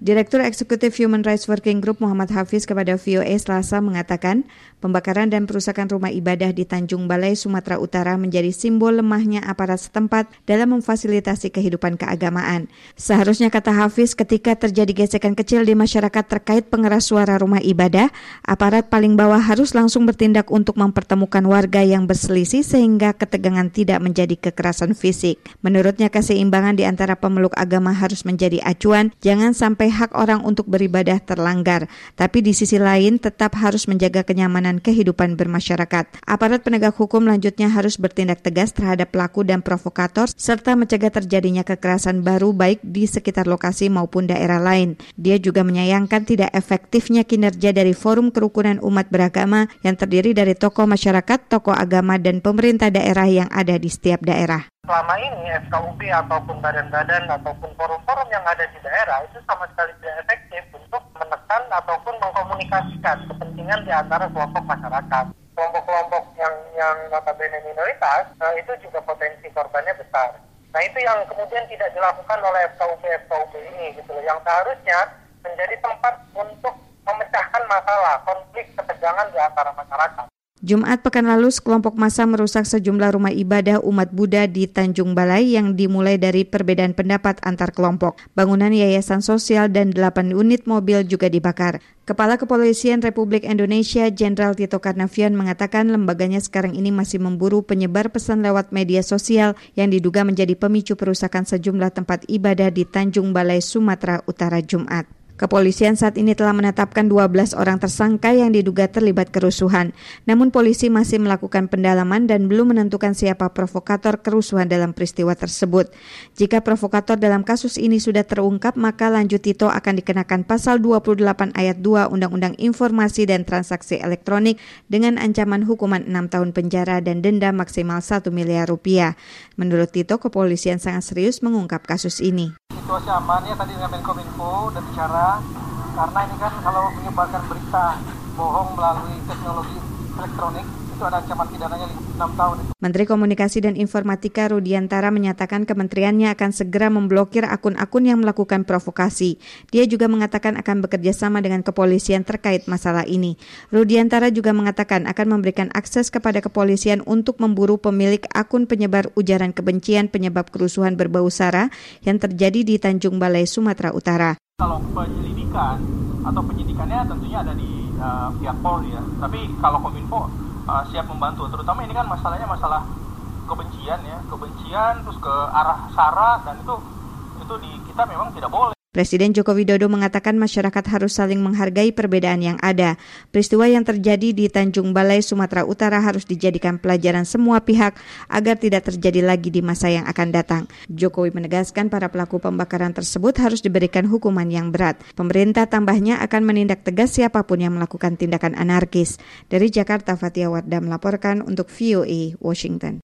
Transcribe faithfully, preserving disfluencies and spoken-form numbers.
Direktur Eksekutif Human Rights Working Group Muhammad Hafiz kepada V O A Selasa mengatakan, pembakaran dan perusakan rumah ibadah di Tanjung Balai, Sumatera Utara menjadi simbol lemahnya aparat setempat dalam memfasilitasi kehidupan keagamaan. Seharusnya, kata Hafiz, ketika terjadi gesekan kecil di masyarakat terkait pengeras suara rumah ibadah, aparat paling bawah harus langsung bertindak untuk mempertemukan warga yang berselisih sehingga ketegangan tidak menjadi kekerasan fisik. Menurutnya, keseimbangan di antara pemeluk agama harus menjadi acuan, jangan sampai hak orang untuk beribadah terlanggar, tapi di sisi lain tetap harus menjaga kenyamanan kehidupan bermasyarakat. Aparat penegak hukum lanjutnya harus bertindak tegas terhadap pelaku dan provokator serta mencegah terjadinya kekerasan baru baik di sekitar lokasi maupun daerah lain. Dia juga menyayangkan tidak efektifnya kinerja dari Forum Kerukunan Umat Beragama yang terdiri dari tokoh masyarakat, tokoh agama, dan pemerintah daerah yang ada di setiap daerah. Selama ini F K U P ataupun badan-badan ataupun forum-forum yang ada di daerah itu sama sekali tidak efektif untuk menekan ataupun mengkomunikasikan kepentingan di antara kelompok masyarakat. Kelompok-kelompok yang yang notabene minoritas, nah itu juga potensi korbannya besar. Nah itu yang kemudian tidak dilakukan oleh F K U P F K U P ini gitu loh, yang seharusnya menjadi tempat untuk memecahkan masalah, konflik, ketegangan di antara masyarakat. Jumat pekan lalu, sekelompok massa merusak sejumlah rumah ibadah umat Buddha di Tanjung Balai yang dimulai dari perbedaan pendapat antar kelompok. Bangunan yayasan sosial dan delapan unit mobil juga dibakar. Kepala Kepolisian Republik Indonesia Jenderal Tito Karnavian mengatakan lembaganya sekarang ini masih memburu penyebar pesan lewat media sosial yang diduga menjadi pemicu perusakan sejumlah tempat ibadah di Tanjung Balai, Sumatera Utara Jumat. Kepolisian saat ini telah menetapkan dua belas orang tersangka yang diduga terlibat kerusuhan. Namun polisi masih melakukan pendalaman dan belum menentukan siapa provokator kerusuhan dalam peristiwa tersebut. Jika provokator dalam kasus ini sudah terungkap, maka lanjut Tito akan dikenakan pasal dua puluh delapan ayat dua Undang-Undang Informasi dan Transaksi Elektronik dengan ancaman hukuman enam tahun penjara dan denda maksimal satu miliar rupiah. Menurut Tito, kepolisian sangat serius mengungkap kasus ini. Situasi amannya tadi dengan Menkominfo dan bicara, karena ini kan kalau menyebarkan berita bohong melalui teknologi elektronik itu ada ancaman pidananya enam tahun. Menteri Komunikasi dan Informatika Rudiantara menyatakan kementeriannya akan segera memblokir akun-akun yang melakukan provokasi. Dia juga mengatakan akan bekerja sama dengan kepolisian terkait masalah ini. Rudiantara juga mengatakan akan memberikan akses kepada kepolisian untuk memburu pemilik akun penyebar ujaran kebencian penyebab kerusuhan berbau sara yang terjadi di Tanjung Balai, Sumatera Utara. Kalau penyelidikan atau penyidikannya tentunya ada di uh, pihak Polri ya. Tapi kalau Kominfo uh, siap membantu, terutama ini kan masalahnya masalah kebencian ya, kebencian terus ke arah sara, dan itu itu di kita memang tidak boleh. Presiden Joko Widodo mengatakan masyarakat harus saling menghargai perbedaan yang ada. Peristiwa yang terjadi di Tanjung Balai, Sumatera Utara harus dijadikan pelajaran semua pihak agar tidak terjadi lagi di masa yang akan datang. Jokowi menegaskan para pelaku pembakaran tersebut harus diberikan hukuman yang berat. Pemerintah tambahnya akan menindak tegas siapapun yang melakukan tindakan anarkis. Dari Jakarta, Fatia Wardah melaporkan untuk V O A Washington.